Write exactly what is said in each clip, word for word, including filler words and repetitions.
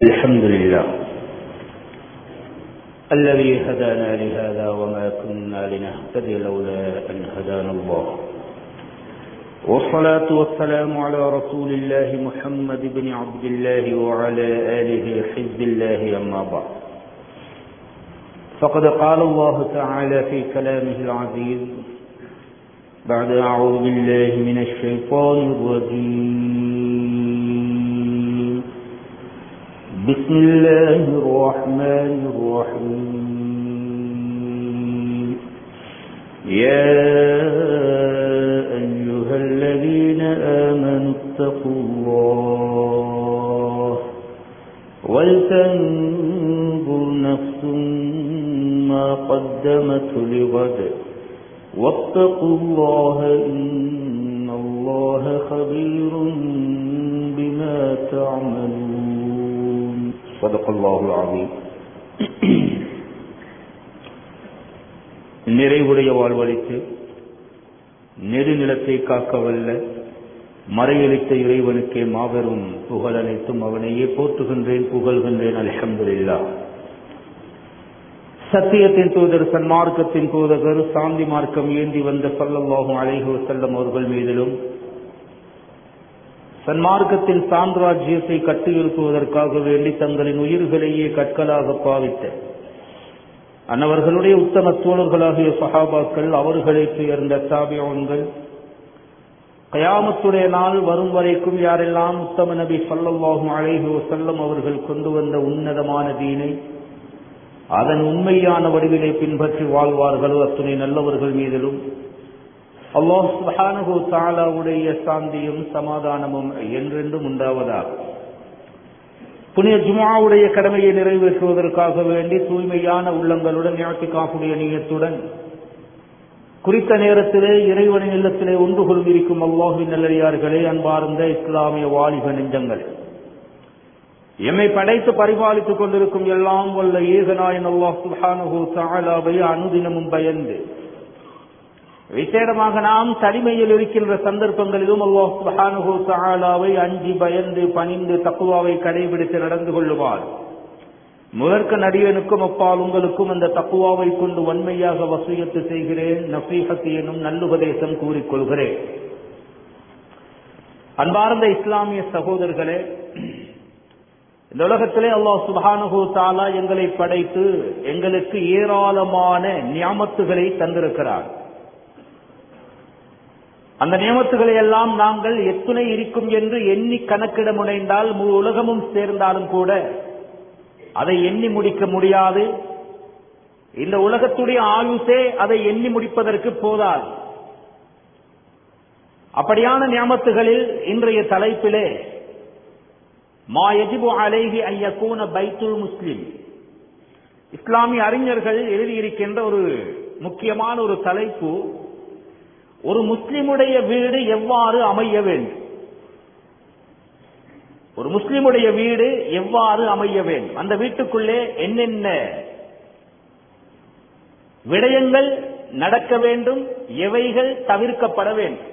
الحمد لله الذي هدانا لهذا وما كنا لنهتدي لولا أن هدانا الله، والصلاة والسلام على رسول الله محمد بن عبد الله وعلى آله حزب الله، أما بعد، فقد قال الله تعالى في كلامه العزيز بعد أعوذ بالله من الشيطان الرجيم، بسم الله الرحمن الرحيم، يا أيها الذين آمنوا اتقوا الله ولتنظر نفس ما قدمت لغد واتقوا الله إن الله خبير بما تعملون. صدق الله العظيم. நிறைவுடைய வாழ்வழித்து நெடுநிலத்தை காக்கவல்ல மறையளித்த இறைவனுக்கே மாபெரும் புகழ் அனைத்தும் அவனையே போற்றுகின்றேன், புகழ்கின்றேன். அல்ஹம்துலில்லாஹ். சத்தியத்தின் தூதர், சன்மார்க்கத்தின் தூதர், சாந்தி மார்க்கம் ஏந்தி வந்த ஸல்லல்லாஹு அலைஹி வஸல்லம் அவர்கள் மீதிலும், சன்மார்க்கத்தின் சாம்ராஜ்யத்தை கட்டியெழுப்புவதற்காக வேண்டி தங்களின் உயிர்களையே கற்களாக பாவித்த அன்னவர்களுடைய உத்தம தோழர்களாகிய சஹாபாக்கள், அவர்களை சேர்ந்த தாபிஊன்கள், கயாமத்துடைய நாள் வரும் வரைக்கும் யாரெல்லாம் உத்தம நபி ஸல்லல்லாஹு அலைஹி வஸல்லம் அவர்கள் கொண்டு வந்த உன்னதமான தீனை அதன் உண்மையான வடிவிலை பின்பற்றி வாழ்வார்களோ அத்துணை நல்லவர்கள் மீதிலும் அல்லாஹ் சுப்ஹானஹு வ தஆலாவுடைய சாந்தியும் சமாதானமும் என்றென்றும் உண்டாவதாக. புனித ஜும்ஆவுடைய கடமையை நிறைவேற்றுவதற்காக வேண்டி தூய்மையான உள்ளங்களுடன் இஅ்திகாஃபுடைய நியத்துடன் குறித்த நேரத்திலே இறைவனின் இல்லத்திலே ஒன்று கொண்டிருக்கும் அல்லாஹ்வின் நல்லடியார்களே, அன்பார்ந்த இஸ்லாமிய வாலிப நெஞ்சங்களே, எம்மை படைத்து பரிபாலித்துக் கொண்டிருக்கும் எல்லாம் வல்ல ஏகநாயன் அல்லாஹ் சுப்ஹானஹு வ தஆலாவை அனுதினமும் பயந்து, விசேடமாக நாம் தனிமையில் இருக்கின்ற சந்தர்ப்பங்களிலும் அல்லாஹ் சுப்ஹானஹு வ தஆலாவை அஞ்சி பயந்து பணிந்து தக்வாவை கடைபிடித்து நடந்து கொள்ளுவார். முதற்க நடிகனுக்கும் அப்பால் உங்களுக்கும் அந்த தக்வாவை கொண்டு வன்மையாக வசியத்து செய்கிறேன், நசீஹத் எனும் நல்லுபதேசம் கூறிக்கொள்கிறேன். அன்பார்ந்த இஸ்லாமிய சகோதரர்களே, இந்த உலகத்திலே அல்லாஹ் சுப்ஹானஹு வ தஆலா எங்களை படைத்து எங்களுக்கு ஏராளமான நியாமத்துகளை தந்திருக்கிறார். அந்த நியமத்துகளை எல்லாம் நாங்கள் எத்துணை இருக்கும் என்று எண்ணி கணக்கிட முனைந்தால் முழு உலகமும் சேர்ந்தாலும் கூட அதை எண்ணி முடிக்க முடியாது. இந்த உலகத்துடைய ஆயுசே அதை எண்ணி முடிப்பதற்கு போதாது. அப்படியான நியமத்துகளில் இன்றைய தலைப்பிலே மா யஜிபு அலைஹி அன் யகூன பைத்துல் முஸ்லிம், இஸ்லாமிய அறிஞர்கள் எழுதியிருக்கின்ற ஒரு முக்கியமான ஒரு தலைப்பு, ஒரு முஸ்லிமுடைய வீடு எவ்வாறு அமைய வேண்டும். ஒரு முஸ்லிமுடைய வீடு எவ்வாறு அமைய வேண்டும், அந்த வீட்டுக்குள்ளே என்னென்ன விடயங்கள் நடக்க வேண்டும், எவைகள் தவிர்க்கப்பட வேண்டும்.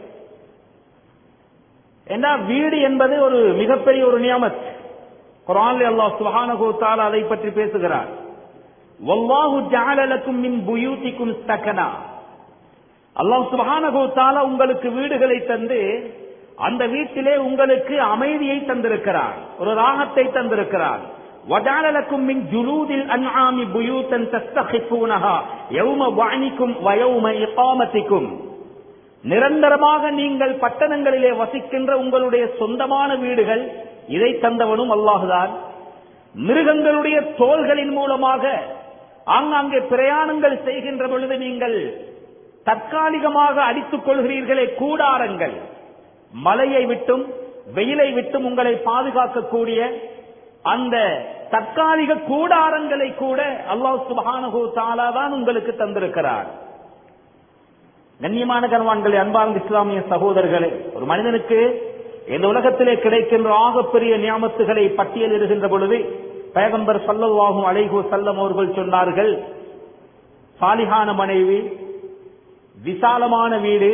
ஏன்னா வீடு என்பது ஒரு மிகப்பெரிய ஒரு நியமத். குர்ஆனில் அல்லாஹ் சுப்ஹானஹு வ தஆலா அதை பற்றி பேசுகிறார். வல்லாஹு ஜஅல லக்கும் மின் புயூதிக்கும் ஸகனா, அல்லாஹ் சுப்ஹானஹு வ தஆலா உங்களுக்கு வீடுகளை தந்து அந்த வீட்டிலே உங்களுக்கு அமைதியை தந்திருக்கிறார், ஒரு ராகத்தை தந்திருக்கிறார். வஜஅல லக்கும் மின் ஜுலூதில் அன்ஆமி புயூதன் தஸ்தகிஃபூனஹா யௌம வஅனிக்கும் வ யௌம இகாமத்திக்கும், நிரந்தரமாக நீங்கள் பட்டணங்களிலே வசிக்கின்ற உங்களுடைய சொந்தமான வீடுகள், இதை தந்தவனும் அல்லாஹ்தான். மிருகங்களுடைய தோள்களின் மூலமாக ஆங்காங்கே பிரயாணங்கள் செய்கின்ற பொழுது நீங்கள் தற்காலிகமாக அடித்துக் கொள்கிறீர்களே கூடாரங்கள், மழையை விட்டும் வெயிலை விட்டும் உங்களை பாதுகாக்கக்கூடிய அந்த தற்காலிக கூடாரங்களை கூட அல்லாஹ் சுப்ஹானஹு வ தஆலா தான் உங்களுக்கு தந்திருக்கிறார். கண்ணியமான கர்வான்களே, அன்பார்ந்த இஸ்லாமிய சகோதரர்களே, ஒரு மனிதனுக்கு இந்த உலகத்திலே கிடைக்கின்ற ஆகப்பெரிய நியாமத்துகளை பட்டியலிடுகின்ற பொழுது பைகம்பர் ஸல்லல்லாஹு அலைஹி வஸல்லம் அவர்கள் சொன்னார்கள், சாலிஹான மனைவி, விசாலமான வீடு,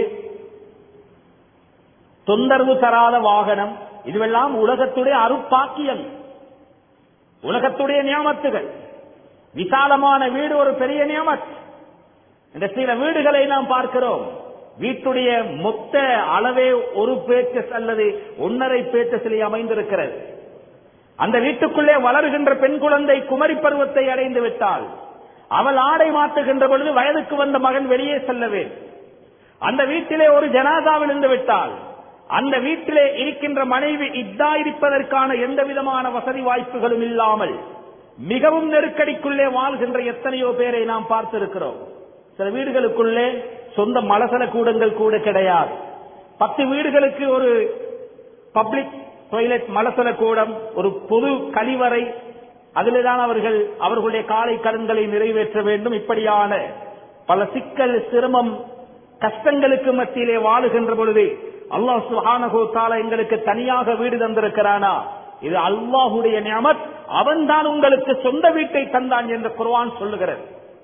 தொந்தரவு தராத வாகனம், இதுவெல்லாம் உலகத்துடைய அருட்பாக்கியம். உலகத்துடைய நியமத்துகள். விசாலமான வீடு ஒரு பெரிய நியமத். இந்த சில வீடுகளை நாம் பார்க்கிறோம், வீட்டுடைய மொத்த அளவே ஒரு பேச்சஸ் அல்லது ஒன்னரை பேச்சஸிலே அமைந்திருக்கிறது. அந்த வீட்டுக்குள்ளே வளர்கின்ற பெண் குழந்தை குமரி பருவத்தை அடைந்து விட்டால் அவள் ஆடை மாற்றுகின்ற பொழுது வயதுக்கு வந்த மகன் வெளியே செல்லவே. அந்த வீட்டிலே ஒரு ஜனாதா விழுந்து விட்டால் அந்த வீட்டிலே இருக்கின்ற மனைவி இத்தா இருப்பதற்கான எந்த விதமான வசதி வாய்ப்புகளும் இல்லாமல் மிகவும் நெருக்கடிக்குள்ளே வாழ்கின்ற எத்தனையோ பேரை நாம் பார்த்திருக்கிறோம். சில வீடுகளுக்குள்ளே சொந்த மலசல கூடங்கள் கூட கிடையாது. பத்து வீடுகளுக்கு ஒரு பப்ளிக் டாய்லெட், மலசல கூடம், ஒரு பொது கழிவறை, அதில்தான் அவர்கள் அவர்களுடைய காலை கடன்களை நிறைவேற்ற வேண்டும். இப்படியான பல சிக்கல், சிரமம், கஷ்டங்களுக்கு மத்தியிலே வாழுகின்ற பொழுது அல்லாஹ் சுப்ஹானஹு வ தஆலா எங்களுக்கு தனியாக வீடு தந்திருக்கிறானா? இது அல்லாஹ்வுடைய நியமத். அவன்தான் உங்களுக்கு சொந்த வீட்டை தந்தான் என்று குர்ஆன் சொல்லுகிறது.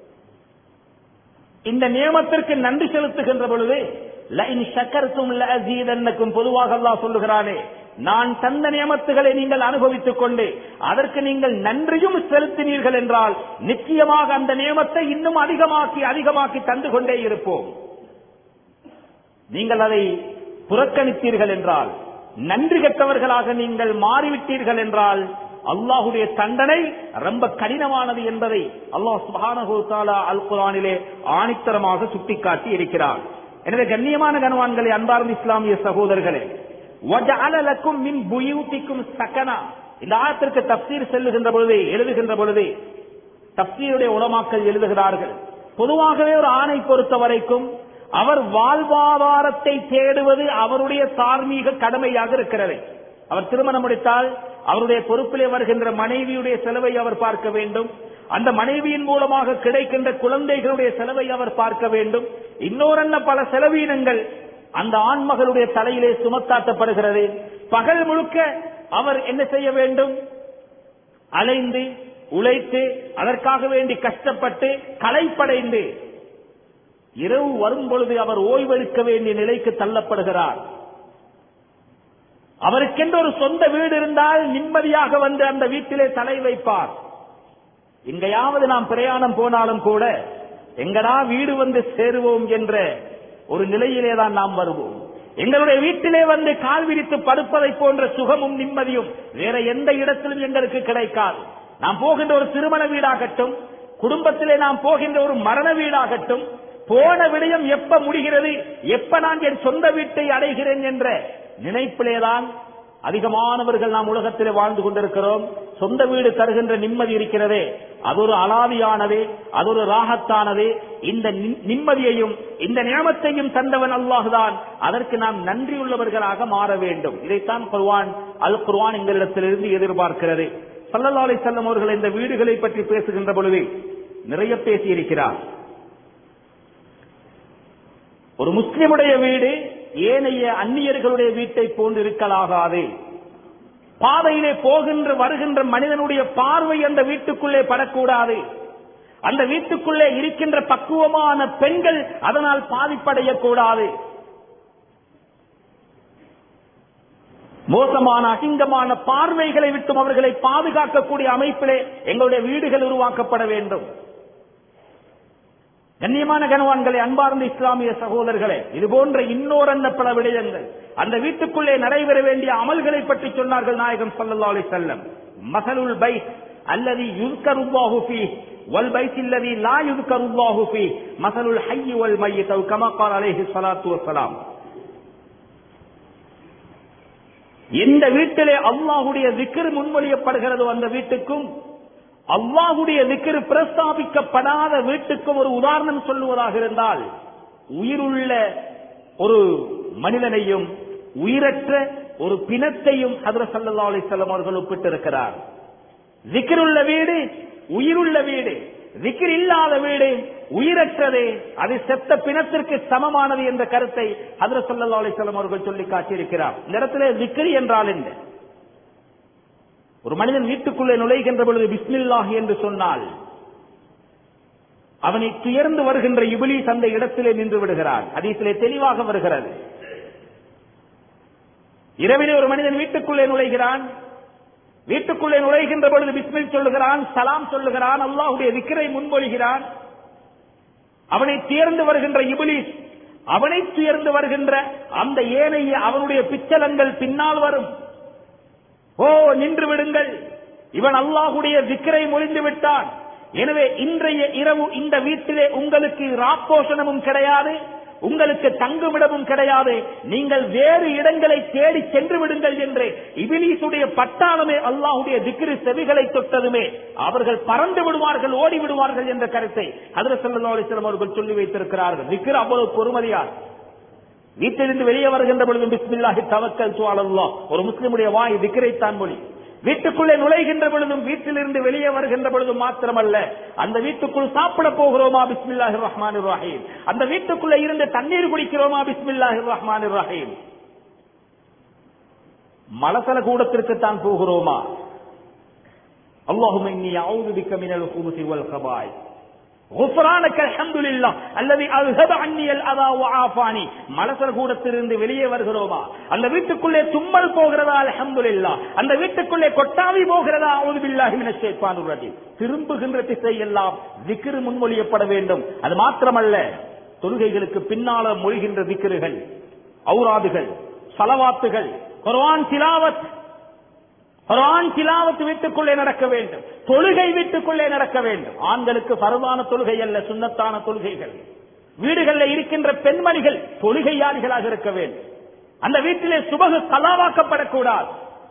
இந்த நியமத்திற்கு நன்றி செலுத்துகின்ற பொழுது லஇன் ஷக்கர்தும் லஅஸீதன்னக்கும், பொதுவாக அல்லாஹ் சொல்லுகிறானே, நான் தந்த நியமத்துகளை நீங்கள் அனுபவித்துக் கொண்டு அதற்கு நீங்கள் நன்றியும் செலுத்தினீர்கள் என்றால் நிச்சயமாக அந்த நியமத்தை இன்னும் அதிகமாக்கி அதிகமாக்கி தந்து கொண்டே இருப்போம். நீங்கள் அதை புறக்கணித்தீர்கள் என்றால், நன்றி கெட்டவர்களாக நீங்கள் மாறிவிட்டீர்கள் என்றால் அல்லாஹுடைய தண்டனை ரொம்ப கடினமானது என்பதை அல்லாஹ் சுப்ஹானஹு வ தஆலா அல் குர்ஆனிலே ஆணித்தரமாக சுட்டிக்காட்டி இருக்கிறார். எனவே கண்ணியமான கனவான்களே, அன்பார்ந்த இஸ்லாமிய சகோதரர்களே, வஜஅல லக்கும் மின் புயூதிக்கும் சகனா, இந்த ஆயத்திற்கு தஃப்சீர் செல்லுகின்ற பொழுது எழுதுகின்ற பொழுது தஃப்சீருடைய உலமாக்கள் எழுதுகிறார்கள், பொதுவாகவே ஒரு ஆணை பொறுத்த வரைக்கும் அவர் வாழ்வாதாரத்தை தேடுவது அவருடைய தார்மீக கடமையாக இருக்கிறது. அவர் திருமணம் முடித்தால் அவருடைய பொறுப்பிலே வருகின்ற மனைவியுடைய செலவை அவர் பார்க்க வேண்டும். அந்த மனைவியின் மூலமாக கிடைக்கின்ற குழந்தைகளுடைய செலவை அவர் பார்க்க வேண்டும். இன்னொரு பல செலவீனங்கள் அந்த ஆண்மகளுடைய தலையிலே சுமத்தாட்டப்படுகிறது. பகல் முழுக்க அவர் என்ன செய்ய வேண்டும்? அலைந்து உழைத்து அதற்காக வேண்டி கஷ்டப்பட்டு களைப்படைந்து இரவு வரும் பொழுது அவர் ஓய்வெடுக்க வேண்டிய நிலைக்கு தள்ளப்படுகிறார். அவருக்கென்று ஒரு சொந்த வீடு இருந்தால் நிம்மதியாக வந்து அந்த வீட்டிலே தலை வைப்பார். எங்கையாவது நாம் பிரயாணம் போனாலும் கூட எங்கடா வீடு வந்து சேருவோம் என்ற ஒரு நிலையிலே தான் நாம் வருவோம். எங்களுடைய வீட்டிலே வந்து கால் விரித்து படுப்பதை போன்ற சுகமும் நிம்மதியும் வேற எந்த இடத்திலும் எங்களுக்கு கிடைக்காது. நாம் போகின்ற ஒரு திருமண வீடாகட்டும், குடும்பத்திலே நாம் போகின்ற ஒரு மரண வீடாகட்டும், போன விடயம் எப்ப முடிகிறது, எப்ப நான் என் சொந்த வீட்டை அடைகிறேன் என்ற நினைப்பிலேதான் அதிகமானவர்கள் நாம் உலகத்திலே வாழ்ந்து கொண்டிருக்கிறோம். சொந்த வீடு தருகின்ற நிம்மதி இருக்கிறதே, அது ஒரு அலாதியானது, அது ஒரு ராகத்தானது. இந்த நிம்மதியையும் இந்த நியமத்தையும் தந்தவன் அல்லாஹ்தான். அதற்கு நாம் நன்றியுள்ளவர்களாக மாற வேண்டும். இதைத்தான் குர்ஆன் அல் குர்ஆன் எங்களிடத்திலிருந்து எதிர்பார்க்கிறது. ஸல்லல்லாஹு அலைஹி வஸல்லம் அவர்கள் இந்த வீடுகளை பற்றி பேசுகின்ற பொழுது நிறைய பேசியிருக்கிறார். ஒரு முஸ்லிமுடைய வீடு ஏனைய அந்நியர்களுடைய வீட்டை போன்று இருக்கலாகாது. பாதையிலே போகின்ற வருகின்ற மனிதனுடைய பார்வை அந்த வீட்டுக்குள்ளே படக்கூடாது. அந்த வீட்டுக்குள்ளே இருக்கின்ற பக்குவமான பெண்கள் அதனால் பாதிப்படையக்கூடாது. மோசமான அசிங்கமான பார்வைகளை விட்டும் அவர்களை பாதுகாக்கக்கூடிய அமைப்பிலே எங்களுடைய வீடுகள் உருவாக்கப்பட வேண்டும். கண்ணியமான கனவான்களே, அன்பார்ந்த இஸ்லாமிய சகோதரர்களே, இது போன்ற இன்னொரு பல விடயங்கள் அந்த வீட்டுக்குள்ளே நடைபெற வேண்டிய அமல்களை பற்றி சொன்னார்கள் நாயகம் ஸல்லல்லாஹு அலைஹி வஸல்லம். மஸலுல் பைத் அல்லதி யுஸ்கருல்லாஹு ஃபீஹி வல் பைத் அல்லதி லா யுஸ்கருல்லாஹு ஃபீஹி மஸலுல் ஹய்ய் வல் மய்யித் கமா ஸல்லல்லாஹு அலைஹி ஸலாத்து வஸலாம். எந்த வீட்டிலே அல்லாஹ்வுடைய zikr முன்மொழியப்படுகிறதோ அந்த வீட்டுக்கும் அல்லாஹ்வுடைய zikr பிரஸ்தாபிக்கப்படாத வீட்டுக்கும் ஒரு உதாரணம் சொல்லுவதாக இருந்தால், உயிருள்ள ஒரு மனிதனையும் உயிரற்ற ஒரு பிணத்தையும் ஹஜ்ரத் ஸல்லல்லாஹு அலைஹி வஸல்லம் அவர்கள் ஒப்பிட்டிருக்கிறார். zikr உள்ள வீடு உயிருள்ள வீடு, zikr இல்லாத வீடு உயிரற்றதே, அது செத்த பிணத்திற்கு சமமானது என்ற கருத்தை ஹஜ்ரத் ஸல்லல்லாஹு அலைஹி வஸல்லம் அவர்கள் சொல்லி காட்டியிருக்கிறார். இந்த இடத்திலே zikr என்றால் என்ன? ஒரு மனிதன் வீட்டுக்குள்ளே நுழைகின்ற பொழுது பிஸ்மில்லாஹ் என்று சொன்னால் அவனை துயர்ந்து வருகின்ற இப்லீஸ் அந்த இடத்திலே நின்று விடுகிறான். ஹதீஸிலே தெளிவாக வருகிறது. இரவிலே ஒரு மனிதன் வீட்டுக்குள்ளே நுழைகிறான், வீட்டுக்குள்ளே நுழைகின்ற பொழுது பிஸ்மில் சொல்லுகிறான், சலாம் சொல்லுகிறான், அல்லாஹ்வுடைய திக்ரை முன்மொழிகிறான். அவனை தேர்ந்து வருகின்ற இப்லீஸ், அவனை துயர்ந்து வருகின்ற அந்த ஏனைய அவனுடைய பிச்சலங்கள் பின்னால் வரும். ஓ நின்று விடுங்கள், இவன் அல்லாஹ்வுடைய திக்ரை மொழிந்து விட்டான். எனவே இன்றைய இரவு இந்த வீட்டிலே உங்களுக்கு ராப்போஷணமும் கிடையாது, உங்களுக்கு தங்குமிடமும் கிடையாது, நீங்கள் வேறு இடங்களை தேடி சென்று விடுங்கள் என்று இபிலீசுடைய பட்டாளமே அல்லாஹ்வுடைய திக்ரு செவிகளை தொட்டதுமே அவர்கள் பறந்து விடுவார்கள், ஓடி விடுவார்கள் என்ற கருத்தை ஹஜ்ரத் ஸல்லல்லாஹு அலைஹி வஸல்லம் அவர்கள் சொல்லி வைத்திருக்கிறார்கள். திக்ர் அவ்வளவு பொறுமதியார். வீட்டிலிருந்து வெளியே வருகின்ற பொழுது பிஸ்மில்லாஹி தவக்கல்து அலல்லாஹ், ஒரு முஸ்லிமுடைய வாய் திக்ரைத்தான் மொழி. வீட்டுக்குள்ளே நுழைகின்ற பொழுதும் வீட்டிலிருந்து வெளியே வருகின்ற பொழுதும் மாத்திரமல்ல, அந்த வீட்டுக்குள் சாப்பிட போகிறோமா பிஸ்மில்லாஹிர் ரஹ்மானிர் ரஹீம், அந்த வீட்டுக்குள்ளே இருந்து தண்ணீர் குடிக்கிறோமா பிஸ்மில்லாஹிர் ரஹ்மானிர் ரஹீம், மலசல கூடத்திற்கு தான் போகிறோமா அல்லாஹும்ம இன்னி அஊது பிக்க மினல் குபுஸி வல் கபாயிஸ் குஃப்ரானக அல்ஹம்துலில்லாஹ் அல்லதி அல்ஹப அன்னி அல் அதா வ ஆஃபானி, மலசல கூடத்திலிருந்து வெளியே வருகிறோமா, அந்த வீட்டுக்குள்ளே தும்மல் போகிறதா அல்ஹம்துலில்லாஹ், அந்த வீட்டுக்குள்ளே கொட்டாவி போகிறதா அஊது பில்லாஹி மினஷ் ஷைத்தானிர் ரஜீம். திரும்புகின்ற திசை எல்லாம் திக்ர் முன்மொழியப்பட வேண்டும். அது மாத்திரமல்ல, தொழுகைகளுக்கு பின்னால மொழிகின்ற திக்ருகள், ஔராதுகள், ஸலவாத்துகள், குர்ஆன் திலாவத், குர்ஆன் திலாவத் வீட்டுக்குள்ளே நடக்க வேண்டும், தொழுகை வீட்டுக்குள்ளே நடக்க வேண்டும். ஆண்களுக்கு ஃபர்தான தொழுகை அல்ல, சுன்னத்தான தொழுகைகள். வீடுகளில் இருக்கின்ற பெண்மணிகள் தொழுகையாளிகளாக இருக்க வேண்டும். அந்த வீட்டிலே சுபகு கலாவாக்கப்படக்கூடாது.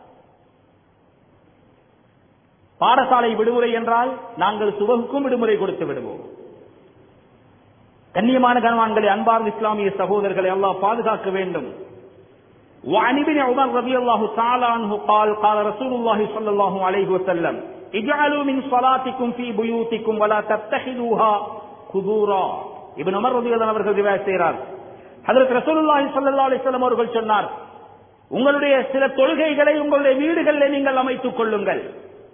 பாடசாலை விடுமுறை என்றால் நாங்கள் சுபகுக்கும் விடுமுறை கொடுத்து விடுவோம். கண்ணியமான கணவான்களை, அன்பார்ந்த இஸ்லாமிய சகோதரர்களை அல்லாஹ் பாதுகாக்க வேண்டும். وعن ابن عمر رضي الله تعالى عنه قال قال رسول الله صلى الله عليه وسلم اجعلوا من صلاتكم في بيوتكم ولا تتخذوها قبورا. இப்னு உமர் ரலியல்லாஹு அவர்கள் ரிவாயத் செய்கிறார், ஹஜ்ரத் ரசூலுல்லாஹி ஸல்லல்லாஹு அலைஹி வஸல்லம் அவர்கள் சொன்னார், உங்களுடைய சில தொழுகைகளை உங்களுடைய வீடுகளில் நீங்கள் அமைத்துக் கொள்ளுங்கள்.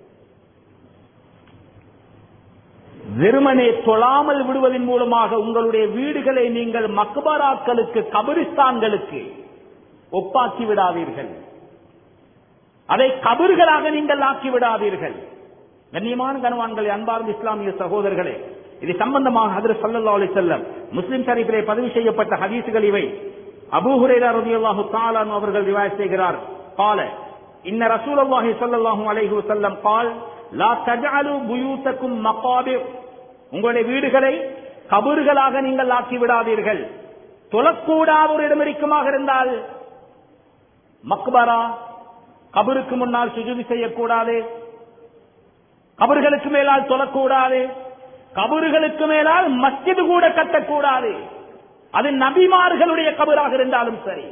வெறுமனே தொழாமல் விடுவதன் மூலமாக உங்களுடைய வீடுகளை நீங்கள் மக்பராக்களுக்கு, கபிரிஸ்தான்களுக்கு ஒப்பாக்கி விடாதீர்கள். அதை கபர்களாக நீங்கள் ஆக்கி விடாதீர்கள். கண்ணியமான கனவான்களே, அன்பார்ந்த இஸ்லாமிய சகோதரர்களே, இது சம்பந்தமாக ஹஜ்ரத் ஸல்லல்லாஹு அலைஹி வஸல்லம் முஸ்லிம் ஷரீஃபிலே பதிவு செய்யப்பட்ட ஹதீஸ்கள் இவை. அபூ ஹுரைரா ரலியல்லாஹு தஆலா அன்ஹு அவர்கள் ரிவாயத் செய்கிறார், قال ان رسول الله صلى الله عليه وسلم قال لا تجعلوا بيوتكم مقابر. உங்களுடைய வீடுகளை கபர்களாக நீங்கள் ஆக்கி விடாதீர்கள். தொழக்கூடாத ஒரு இடம் இருக்குமாக இருந்தால் மக்பரா, கபருக்கு முன்னால் சுஜூது செய்யக்கூடாது, கபர்களுக்கு மேலால் தொழக்கூடாது, கபர்களுக்கு மேலால் மஸ்ஜித் கூட கட்டக்கூடாது. அது நபிமார்களுடைய கபராக இருந்தாலும் சரி.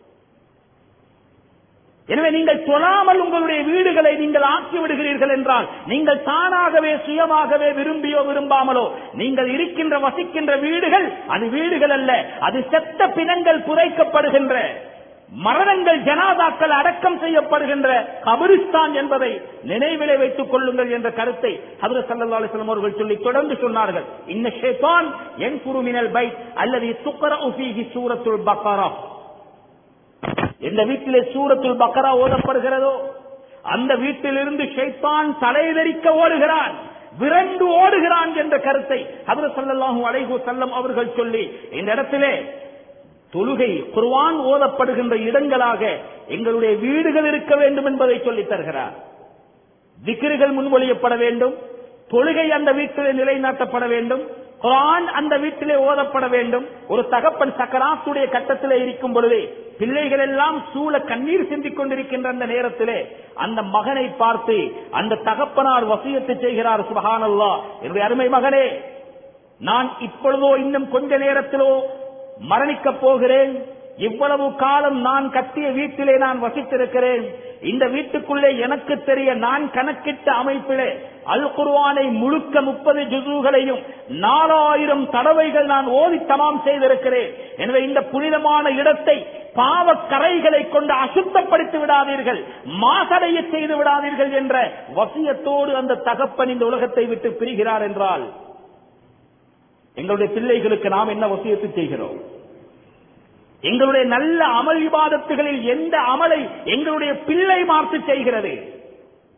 எனவே நீங்கள் தொழாமல் உங்களுடைய வீடுகளை நீங்கள் ஆக்கி விடுகிறீர்கள் என்றால், நீங்கள் தானாகவே சுயமாகவே விரும்பியோ விரும்பாமலோ நீங்கள் இருக்கின்ற வசிக்கின்ற வீடுகள் அது வீடுகள் அல்ல, அது செத்த பிணங்கள் புதைக்கப்படுகின்ற, மரணங்கள் ஜனாதாக்கள் அடக்கம் செய்யப்படுகின்ற கபிரிஸ்தான் என்பதை நினைவிலே வைத்துக் கொள்ளுங்கள் என்ற கருத்தை ஹஜ்ரத் ஸல்லல்லாஹு அலைஹி வஸல்லம் அவர்கள் சொல்லி தொடர்ந்து சொன்னார்கள், இன்ன ஷைத்தான் யன்ஃபுரு மினல் பைத் அல்லதி துக்ரஉ ஃபீஹி சூரத்துல் பக்ரா. எந்த வீட்டிலே சூரத்துல் பக்ரா ஓதப்படுகிறதோ அந்த வீட்டிலிருந்து ஷைத்தான் தலைதெறிக்க ஓடுகிறான், விரண்டு ஓடுகிறான் என்ற கருத்தை ஹஜ்ரத் ஸல்லல்லாஹு அலைஹி வஸல்லம் அவர்கள் சொல்லி இந்த இடத்திலே தொழுகை குர்ஆன் ஓதப்படுகின்ற இடங்களாக எங்களுடைய வீடுகள் இருக்க வேண்டும் என்பதை சொல்லித் தருகிறார். திக்ருகள் முன்மொழியப்பட வேண்டும், தொழுகை அந்த வீட்டிலே நிலைநாட்டப்பட வேண்டும், குர்ஆன் அந்த வீட்டிலே ஓதப்பட வேண்டும். ஒரு தகப்பன் சக்கராத்துடைய கட்டத்திலே இருக்கும் பொழுதே பிள்ளைகள் எல்லாம் சூழ கண்ணீர் சிந்திக் கொண்டிருக்கின்ற அந்த நேரத்திலே அந்த மகனை பார்த்து அந்த தகப்பனார் வசியத்து செய்கிறார், சுப்ஹானல்லாஹ், என்னுடைய அருமை மகனே, நான் இப்பொழுதோ இன்னும் கொஞ்ச நேரத்திலோ மரணிக்கப் போகிறேன். இவ்வளவு காலம் நான் கட்டிய வீட்டிலே நான் வசித்திருக்கிறேன். இந்த வீட்டுக்குள்ளே எனக்கு தெரிய நான் கணக்கிட்ட அமைப்பிலே அல் குர்ஆனை முழுக்க முப்பது ஜுஸூகளையும் நாலாயிரம் தடவைகள் நான் ஓதி தமாம் செய்திருக்கிறேன். எனவே இந்த புனிதமான இடத்தை பாவ கரைகளை கொண்டு அசுத்தப்படுத்தி விடாதீர்கள், மாசடைய செய்து விடாதீர்கள் என்ற வசியத்தோடு அந்த தகப்பன் இந்த உலகத்தை விட்டு பிரிகிறார் என்றால், எங்களுடைய பிள்ளைகளுக்கு நாம் என்ன வசியத்து செய்கிறோம்? எங்களுடைய நல்ல அமல் இபாதத்துகளில் எந்த அமலை எங்களுடைய பிள்ளை மாற்று செய்கிறது?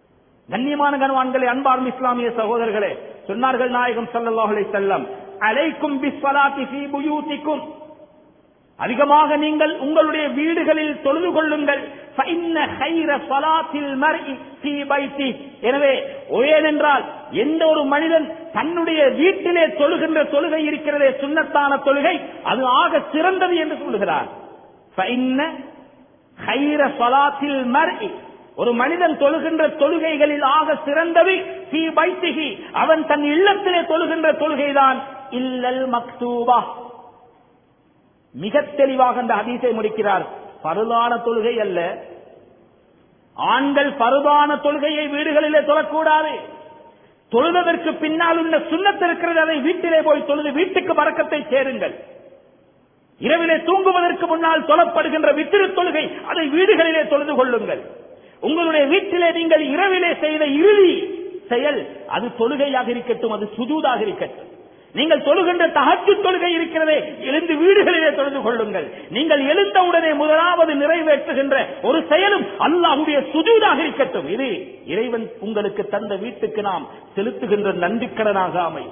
கண்ணியமான கனவான்களே, அன்பார்ந்த இஸ்லாமிய சகோதரர்களே, சொன்னார்கள் நாயகம் ஸல்லல்லாஹு அலைஹி வஸல்லம், அலைக்கும் பிஸ்ஸலாத்தி ஃபீ புயூதிக்கும், அதிகமாக நீங்கள் உங்களுடைய வீடுகளில் தொழுது கொள்ளுங்கள். ஃபஇன்ன கைர ஸலாத்தில் மர்இ ஃபீ பைத்தி. எனவே ஏனென்றால் எந்த ஒரு மனிதன் தன்னுடைய வீட்டிலே தொழுகின்ற தொழுகை இருக்கிறதே சுன்னத்தான தொழுகை, அது ஆக சிறந்தது என்று சொல்லுகிறார். ஃபஇன்ன கைர ஸலாத்தில் மர்இ, ஒரு மனிதன் தொழுகின்ற தொழுகைகளில் ஆக சிறந்தது ஃபீ பைத்திஹி, அவன் தன் இல்லத்திலே தொழுகின்ற தொழுகைதான். இல்லல் மக்தூபா, மிக தெளிவாக அந்த ஹதீஸை முடிக்கிறார். பருதான தொழுகை அல்ல, ஆண்கள் பருதான தொழுகையை வீடுகளிலே தொழக்கூடாது. தொழுவதற்கு பின்னால் உள்ள சுன்னத் இருக்கிறது, அதை வீட்டிலே போய் தொழுது வீட்டுக்கு பரக்கத்தை சேருங்கள். இரவிலே தூங்குவதற்கு முன்னால் தொழப்படுகின்ற வித்திரு தொழுகை, அதை வீடுகளிலே தொழுது கொள்ளுங்கள். உங்களுடைய வீட்டிலே நீங்கள் இரவிலே செய்த இறுதி செயல் அது தொழுகையாக இருக்கட்டும், அது சுஜூதாக இருக்கட்டும். நீங்கள் தொழுகின்ற தஹஜ்ஜுத் தொழுகை இருக்கிறதே, எழுந்து வீடுகளிலே தொழுது கொள்ளுங்கள். நீங்கள் எழுந்தவுடனே முதலாவது நிறைவேற்றுகின்ற ஒரு செயலும் அல்லாஹ்வுடைய சுஜூதாக இருக்கட்டும். இது இறைவன் உங்களுக்கு தந்த வீட்டுக்கு நாம் செலுத்துகின்ற நன்றிக்கடனாக அமையும்.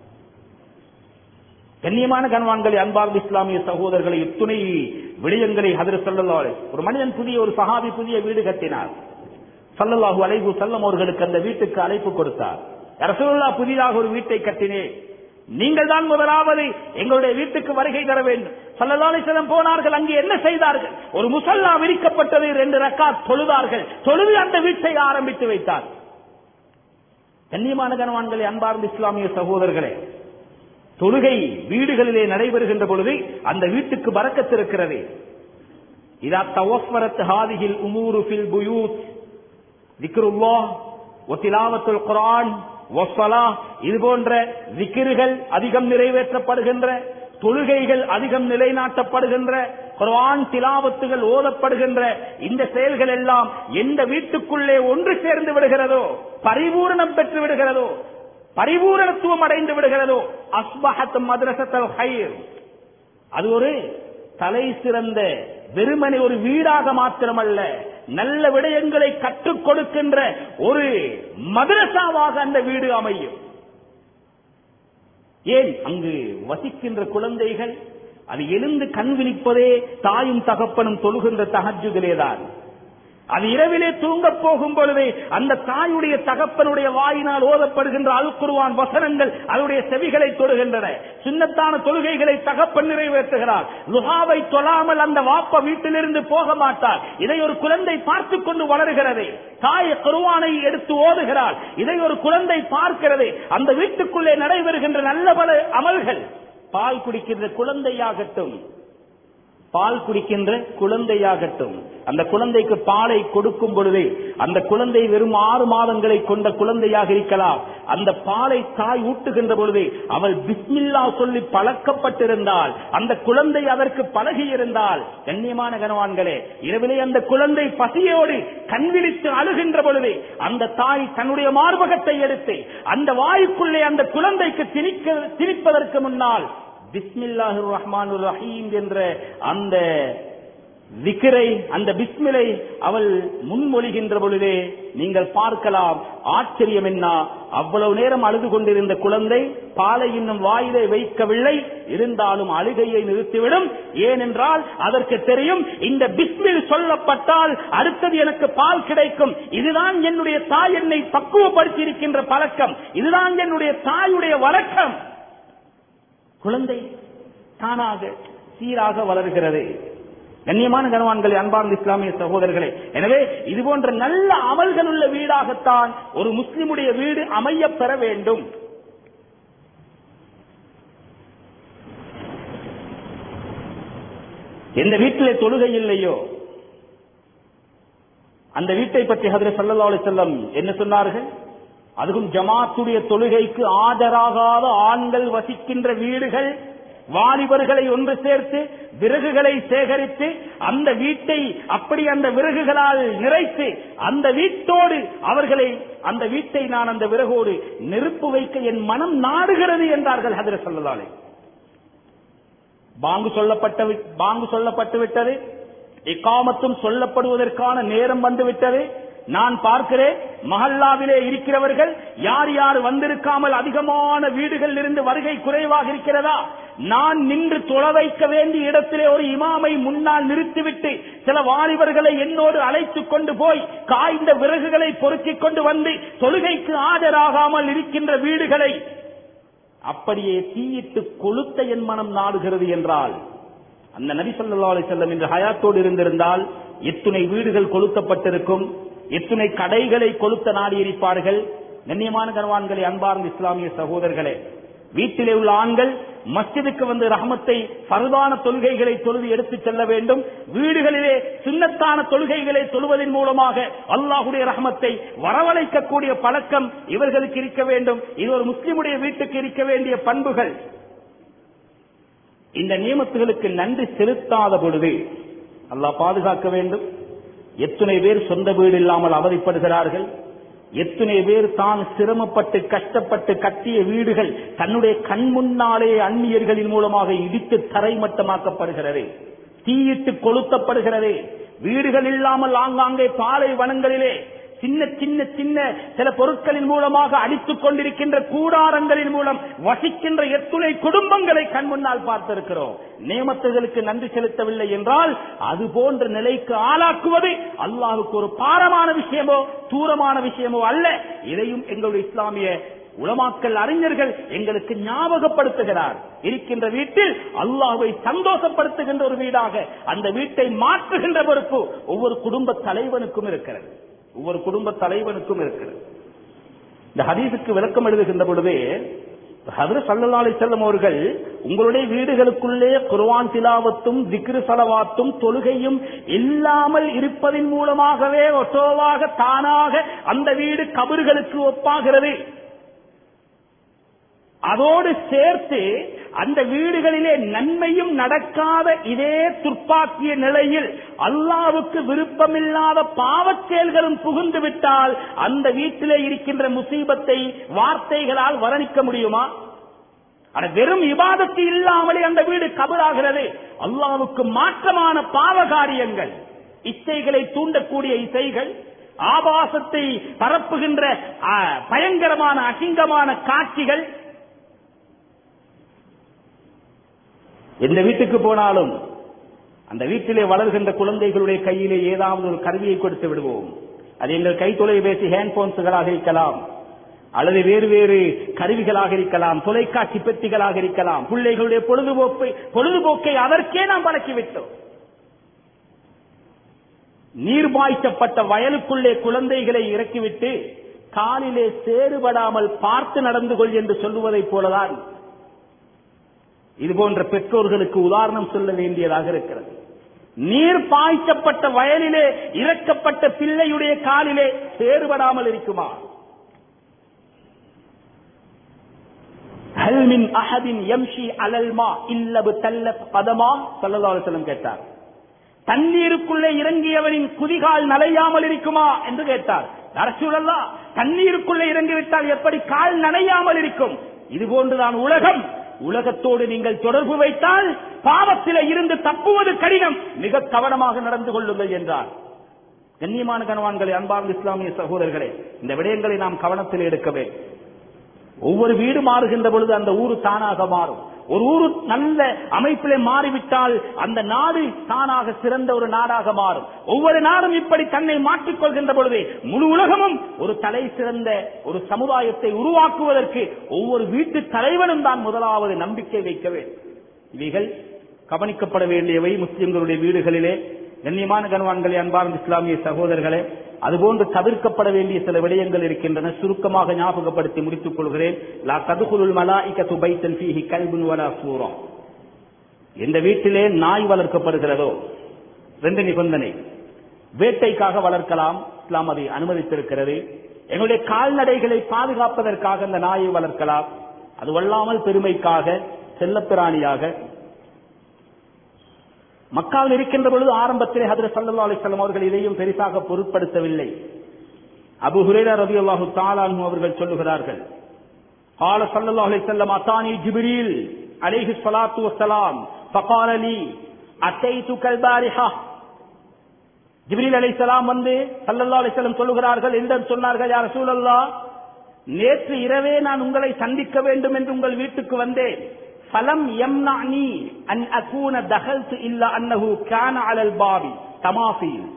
கண்ணியமான கண்வான்களை, அன்பார்ந்த இஸ்லாமிய சகோதரர்களை, இத்துணை விடயங்களை ஹதரத் ஸல்லல்லாஹு அலைஹி வஸல்லம், ஒரு மனிதன் புதிய ஒரு சஹாபி புதிய வீடு கட்டினார். ஸல்லல்லாஹு அலைஹி வஸல்லம் அவர்களுக்கு அந்த வீட்டுக்கு அழைப்பு கொடுத்தார். ரசூலுல்லாஹ் புதிதாக ஒரு வீட்டை கட்டினேன், நீங்கள் தான் முதலாவது எங்களுடைய வீட்டுக்கு வருகை தர வேண்டும். ஸல்லல்லாஹு அலைஹி வஸல்லம் போனார்கள். அங்கே என்ன செய்தார்கள்? ஒரு முஸல்லா விரிக்கப்பட்டது, ரெண்டு ரக்காத் தொழுதார்கள். தொழுது அந்த வீட்டை ஆரம்பித்து வைத்தார். கண்ணியமான கனவான்களே, அன்பார்ந்த இஸ்லாமிய சகோதரர்களே, தொழுகை வீடுகளிலே நடைபெறுகின்ற பொழுது அந்த வீட்டுக்கு பரக்கத் இருக்கிறது. இதா தவஃபரத் ஹாதிஹில் உமூரு ஃபில் புயூத் திக்ருல்லாஹ் வ திலாவத்துல் குர்ஆன் வ ஸலாஹ், இது போன்ற திக்ருகள் அதிகம் நிறைவேற்றப்படுகின்ற, தொழுகைகள் அதிகம் நிலைநாட்டப்படுகின்ற, குர்ஆன் திலாவத்துகள் ஓதப்படுகின்ற இந்த செயல்கள் எல்லாம் எந்த வீட்டுக்குள்ளே ஒன்று சேர்ந்து விடுகிறதோ, பரிபூரணம் பெற்று விடுகிறதோ, பரிபூரணத்துவம் அடைந்து விடுகிறதோ, அஸ்பஹத் மத்ரஸத்துல் கைர், அது ஒரு தலை சிறந்த வெறுமனே ஒரு வீடாக மாத்திரமல்ல, நல்ல விடயங்களை கற்றுக் கொடுக்கின்ற ஒரு மதரசாவாக அந்த வீடு அமையும். ஏன், அங்கு வசிக்கின்ற குழந்தைகள் அது எழுந்து கண் விழிப்பதே தாயும் தகப்பனும் தொழுகின்ற தஹஜ்ஜுதிலேதான். அது இரவிலே தூங்க போகும் பொழுதே அந்த தாயுடைய தகப்பனுடைய வாயினால் ஓதப்படுகின்ற அல் குர்ஆன் வசனங்கள் அவருடைய செவிகளை தொடுகின்றன. சுன்னத்தான தொழுகைகளை தகப்பன் நிறைவேற்றுகிறார். லுஹாவை தொழாமல் அந்த வாப்ப வீட்டிலிருந்து போக மாட்டார். இதை ஒரு குழந்தை பார்த்துக் கொண்டு வளர்கிறது. தாய் குர்ஆனை எடுத்து ஓதுகிறார். இதை ஒரு குழந்தை பார்க்கிறது. அந்த வீட்டுக்குள்ளே நடைபெறுகின்ற நல்ல பல அமல்கள், பால் குடிக்கின்ற குழந்தையாகட்டும், பால் குடிக்கின்ற குழந்தையாகட்டும், அந்த குழந்தைக்கு பாலை கொடுக்கும் பொழுதே அந்த குழந்தை வெறும் ஆறு மாதங்களை கொண்ட குழந்தையாக இருக்கலாம். அந்த பாலை தாய் ஊட்டுகின்ற பொழுதே அவள் பிஸ்மில்லா சொல்லி பழக்கப்பட்டிருந்தால், அந்த குழந்தை அதற்கு பழகி இருந்தால், கண்ணியமான கனவான்களே, இரவிலே அந்த குழந்தை பசியோடு கண்விழித்து அழுகின்ற பொழுதே அந்த தாய் தன்னுடைய மார்பகத்தை எடுத்து அந்த வாய்க்குள்ளே அந்த குழந்தைக்கு திணிக்க திணிப்பதற்கு முன்னால் பிஸ்மில்லாஹிர் ரஹ்மானிர் ரஹீம் என்ற அந்த விக்ரை, அந்த பிஸ்மிலை அவள் முன்மொழிகின்ற பொழுதே நீங்கள் பார்க்கலாம், ஆச்சரியம் என்ன, அவ்வளவு நேரம் அழுது கொண்டிருந்த குழந்தை பாலை இன்னும் வாயிலை வைக்கவில்லை, இருந்தாலும் அழுகையை நிறுத்திவிடும். ஏனென்றால் அதற்கு தெரியும், இந்த பிஸ்மில் சொல்லப்பட்டால் அடுத்தது எனக்கு பால் கிடைக்கும். இதுதான் என்னுடைய தாய் என்னை பக்குவப்படுத்தி இருக்கின்ற பழக்கம், இதுதான் என்னுடைய தாயுடைய வழக்கம். குழந்தை தானாக சீராக வளர்கிறது. கண்ணியமான கனவான்களே, அன்பார்ந்த இஸ்லாமிய சகோதரர்களே, எனவே இது போன்ற நல்ல அமல்கள் உள்ள வீடாகத்தான் ஒரு முஸ்லிமுடைய வீடு அமைய பெற வேண்டும். எந்த வீட்டிலே தொழுகை இல்லையோ அந்த வீட்டை பற்றி ஹஜ்ரத் ஸல்லல்லாஹு அலைஹி வஸல்லம் என்ன சொன்னார்கள்? அதுவும் ஜமாத்துடைய தொழுகைக்கு ஆஜராகாத ஆண்கள் வசிக்கின்ற வீடுகள், வாலிபர்களை ஒன்று சேர்த்து விறகுகளை சேகரித்து அந்த வீட்டை அப்படி அந்த விறகுகளால் நிறைத்து அந்த வீட்டோடு அவர்களை, அந்த வீட்டை நான் அந்த விறகோடு நெருப்பு வைக்க என் மனம் நாடுகிறது என்றார்கள் ஹஜ்ரத் ஸல்லல்லாஹு அலைஹி. பாங்கு சொல்லப்பட்ட பாங்கு சொல்லப்பட்டு விட்டது, இகாமத்தும் சொல்லப்படுவதற்கான நேரம் வந்துவிட்டது. நான் பார்க்கிறேன் மஹல்லாவிலே இருக்கிறவர்கள் யார் யார் வந்திருக்காமல் அதிகமான வீடுகளில் இருந்து வருகை குறைவாக இருக்கிறதா, நான் நின்று தொழ வைக்க வேண்டிய இடத்திலே ஒரு இமாமை முன்னால் நிறுத்திவிட்டு சில வாலிபர்களை என்னோடு அழைத்துக் கொண்டு போய் காய்ந்த விறகுகளை பொறுக்கிக் கொண்டு வந்து தொழுகைக்கு ஆஜராகாமல் இருக்கின்ற வீடுகளை அப்படியே தீயிட்டு கொளுத்த என் மனம் நாடுகிறது என்றால், அந்த நபி ஸல்லல்லாஹு அலைஹி வஸல்லம் என்று ஹயாத்தோடு இருந்திருந்தால் எத்துணை வீடுகள் கொளுத்தப்பட்டிருக்கும், எத்துணை கடைகளை கொளுத்த நாடி இருப்பார்கள். கண்ணியமான கனவான்களே, அன்பார்ந்த இஸ்லாமிய சகோதரர்களே, வீட்டிலே உள்ள ஆண்கள் மஸ்ஜிதுக்கு வந்து ரஹமத்தை ஃபர்தான தொழுகைகளை தொழுது எடுத்துச் செல்ல வேண்டும். வீடுகளிலே சுன்னத்தான தொழுகைகளை தொழுவதன் மூலமாக அல்லாஹ்வுடைய ரஹமத்தை வரவழைக்கக்கூடிய பழக்கம் இவர்களுக்கு இருக்க வேண்டும். இது ஒரு முஸ்லிமுடைய வீட்டுக்கு இருக்க வேண்டிய பண்புகள். இந்த நியமத்துகளுக்கு நன்றி செலுத்தாத பொழுது அல்லாஹ் பாதுகாக்க வேண்டும். எத்தனை பேர் சொந்த வீடு இல்லாமல் அவதிப்படுகிறார்கள், எத்தனை பேர் தான் சிரமப்பட்டு கஷ்டப்பட்டு கட்டிய வீடுகள் தன்னுடைய கண் முன்னாலே அந்நியர்களின் மூலமாக இடித்து தரைமட்டமாக்கப்படுகிறது, தீயிட்டு கொளுத்தப்படுகிறது. வீடுகள் இல்லாமல் ஆங்காங்கே பாலை வனங்களிலே சின்ன சின்ன சின்ன சில பொருட்களின் மூலமாக அடித்துக் கொண்டிருக்கின்ற கூடாரங்களின் மூலம் வசிக்கின்ற எத்துணை குடும்பங்களை கண் முன்னால் பார்த்திருக்கிறோம். நியமத்துகளுக்கு நன்றி செலுத்தவில்லை என்றால் அது போன்ற நிலைக்கு ஆளாக்குவது அல்லாஹ்வுக்கு ஒரு பாரமான விஷயமோ தூரமான விஷயமோ அல்ல. இதையும் எங்களுடைய இஸ்லாமிய உலமாக்கள் அறிஞர்கள் எங்களுக்கு ஞாபகப்படுத்துகிறார். இருக்கின்ற வீட்டில் அல்லாஹ்வை சந்தோஷப்படுத்துகின்ற ஒரு வீடாக அந்த வீட்டை மாற்றுகின்ற பொறுப்பு ஒவ்வொரு குடும்ப தலைவனுக்கும் இருக்கிறது, ஒவ்வொரு குடும்ப தலைவனுக்கும் இருக்கிறது. இந்த ஹதீஸுக்கு விளக்கம் எழுதுகின்ற பொழுதே ஹஜ்ரத் ஸல்லல்லாஹு அலைஹி வஸல்லம் அவர்கள் உங்களுடைய வீடுகளுக்குள்ளே குர்ஆன் திலாவத்தும் திக்ர் ஸலவாத்தும் தொழுகையும் இல்லாமல் இருப்பதின் மூலமாகவே ஒட்டோவாக தானாக அந்த வீடு கபர்களுக்கு ஒப்பாகிறது. அதோடு சேர்த்து அந்த வீடுகளிலே நன்மையும் நடக்காத இதே துர்ப்பாக்கிய நிலையில் அல்லாஹ்வுக்கு விருப்பமில்லாத பாவச் செயல்களும் புகுந்து விட்டால் அந்த வீட்டிலே இருக்கின்ற முசீபத்தை வார்த்தைகளால் வர்ணிக்க முடியுமா? அட வெறும் இபாதத்து இல்லாமலே அந்த வீடு கபராகிறது. அல்லாஹ்வுக்கு மாற்றமான பாவ காரியங்கள், இசைகளை தூண்டக்கூடிய இசைகள், ஆபாசத்தை பரப்புகின்ற பயங்கரமான அசிங்கமான காட்சிகள். எந்த வீட்டுக்கு போனாலும் அந்த வீட்டிலே வளர்கின்ற குழந்தைகளுடைய கையிலே ஏதாவது ஒரு கருவியை கொடுத்து விடுவோம். அது எங்கள் கை தொலைபேசி ஹேண்ட்போன்ஸ்களாக இருக்கலாம், அல்லது வேறு வேறு கருவிகளாக இருக்கலாம், தொலைக்காட்சி பெட்டிகளாக இருக்கலாம். பிள்ளைகளுடைய பொழுதுபோக்கை பொழுதுபோக்கை அதற்கே நாம் பழக்கிவிட்டோம். நீர்பாய்ச்சப்பட்ட வயலுக்குள்ளே குழந்தைகளை இறக்கிவிட்டு காலிலே சேறுபடாமல் பார்த்து நடந்து கொள் என்று சொல்லுவதைப் போலதான் இதுபோன்ற பெற்றோர்களுக்கு உதாரணம் சொல்ல வேண்டியதாக இருக்கிறது. நீர் பாய்ச்சப்பட்ட வயலிலே இறக்கப்பட்ட பிள்ளையுடைய காலிலே சேறுபடாமல் இருக்குமா? ஹல் மின் அஹதின் யம்ஷி அலல் மா இல்ல பிதல்லத் கதமா ஸல்லல்லாஹு அலைஹி வஸல்லம் கேட்டார். தண்ணீருக்குள்ளே இறங்கியவனின் குதிகால் நனையாமல் இருக்குமா என்று கேட்டார். ரசூலல்லாஹ், தண்ணீருக்குள்ளே இறங்கிவிட்டால் எப்படி கால் நனையாமல் இருக்கும்? இதுபோன்றுதான் உலகம். உலகத்தோடு நீங்கள் தொடர்பு வைத்தால் பாவத்திலே இருந்து தப்புவது கடினம். மிக கவனமாக நடந்து கொள்ளுங்கள் என்றார். கண்ணியமான கனவான்களே, அன்பார்ந்த இஸ்லாமிய சகோதரர்களே, இந்த விடயங்களை நாம் கவனத்தில் எடுக்கவே. ஒவ்வொரு வீடு மாறுகின்ற பொழுது அந்த ஊரு தானாக மாறும். ஒரு ஊரு நல்ல அமைப்பிலே மாறிவிட்டால் அந்த நாடு தானாக சிறந்த ஒரு நாடாக மாறும். ஒவ்வொரு நாடும் இப்படி தன்னை மாற்றிக்கொள்கின்ற பொழுது முழு உலகமும் ஒரு தலை சிறந்த ஒரு சமுதாயத்தை உருவாக்குவதற்கு ஒவ்வொரு வீட்டு தலைவனும் தான் முதலாவது நம்பிக்கை வைக்க வேண்டும். இவைகள் கவனிக்கப்பட வேண்டியவை முஸ்லிம்களுடைய வீடுகளிலே. கண்ணியமான கனவான்களே, அன்பார்ந்த இஸ்லாமிய சகோதரர்களே, அதுபோன்று தவிர்க்கப்பட வேண்டிய சில விடயங்கள் இருக்கின்றன. சுருக்கமாக ஞாபகப்படுத்தி முடித்துக் கொள்கிறேன். லா ததுகுலுல் மலாயிகத்து பைத்தன் ஃபீஹி கல்புன் வலா சூரா. எந்த வீட்டிலே நாய் வளர்க்கப்படுகிறதோ, ரெண்டு நிபந்தனை. வேட்டைக்காக வளர்க்கலாம், இஸ்லாம் அதை அனுமதித்திருக்கிறது. எங்களுடைய கால்நடைகளை பாதுகாப்பதற்காக அந்த நாயை வளர்க்கலாம். அதுவல்லாமல் பெருமைக்காக, செல்லப்பிராணியாக. மக்காவில் இருக்கின்ற பொழுது ஆரம்பத்திலே ஹஜ்ரத் ஸல்லல்லாஹு அலைஹி வஸல்லம் அவர்கள் இதையும் பெரிசாக பொருட்படுத்தவில்லை. அபூ ஹுரைரா ரலியல்லாஹு தஆலா அன்ஹு அவர்கள் சொல்லுகிறார்கள், قال صلى الله عليه وسلم اتاني جبريل عليه الصلاه والسلام فقال لي اتيتك البارحه ஜிப்ரீல் அலைஹிஸ்ஸலாம் வந்து ஸல்லல்லாஹு அலைஹி வஸல்லம் சொல்லுகிறார்கள், என்று சொன்னார்கள், யா ரசூலல்லாஹ், நேற்று இரவே நான் உங்களை சந்திக்க வேண்டும் என்று உங்கள் வீட்டுக்கு வந்தேன். ஃபலம் யம்னஅனி அன் அகூன தகல்து இல்லா அன்னஹு கான அலல் பாபி தமாஃபீல்